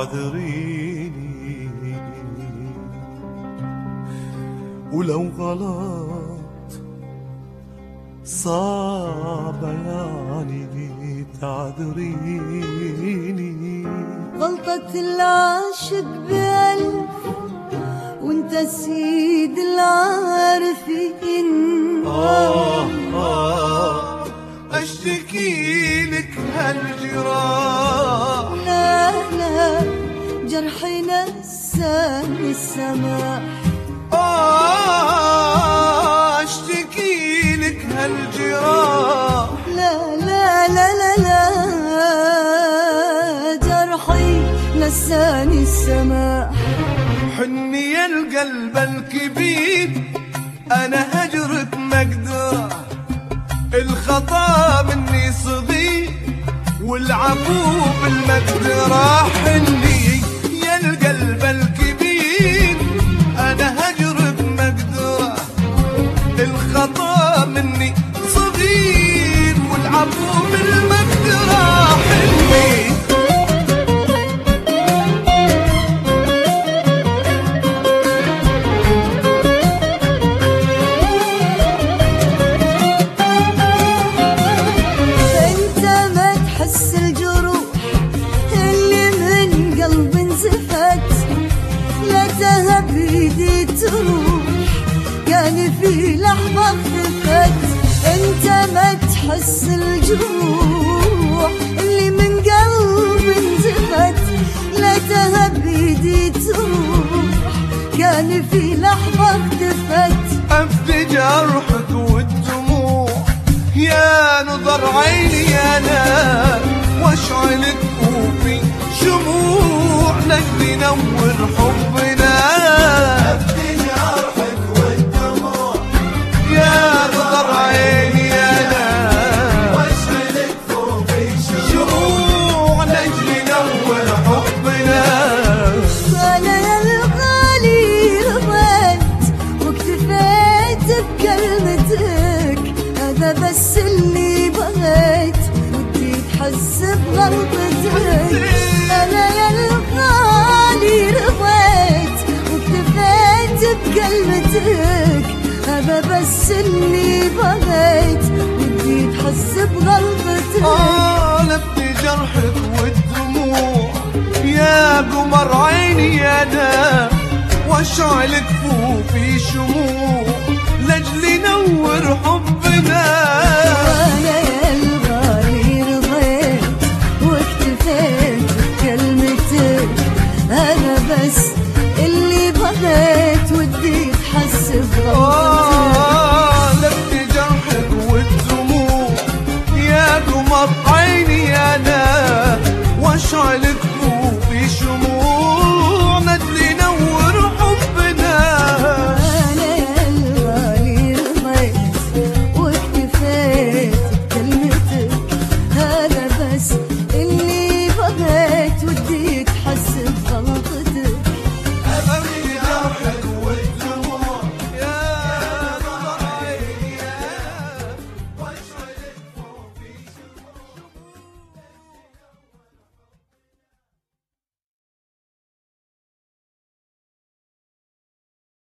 اعذريني، ولو غلط صعب يعني تعذريني. غلطة العاشق بألف وانت سيد العارفين. اشتكي لك هالجراح، لا لا جرحي نساني السماح. اشتكي لك هالجراح، لا لا لا لا لا جرحي نساني السماح. حني يا القلب الكبير انا هجرك مقدره، الخطا مني صغير والعفو بالمقدره. حني يا القلب الكبير انا هجرك مقدره، الخطا مني صغير والعفو بالمقدره. حني كان في لحظة اختفت. انت ما تحس الجروح اللي من قلب انزفت، لا تهب ايدي تروح كان في لحظة اختفت. افدي جرحك والدموع يا نظر عيني انا، واشعلك وفي شموع نجلي نور حبنا. افدي جرحك والدموع يا نظر عيني انا، واشعلك وفي شموع نجلي نور حبنا. انا يا الغالي رضيت واكتفيت بكلمتك، هذا بس اللي بغيت ودي تحس بغلطتك. انا يا الغالي رضيت واكتفيت بكلمتك، هذا بس اللي بغيت ودي تحس بغلطتك. لفت جرحك والدموع يا قمر عيني انا، واشعلك فوفي شموع لاجلي نور حبنا. انا يا الغالي رضيت واكتفيت بكلمتك، هذا بس اللي بغيت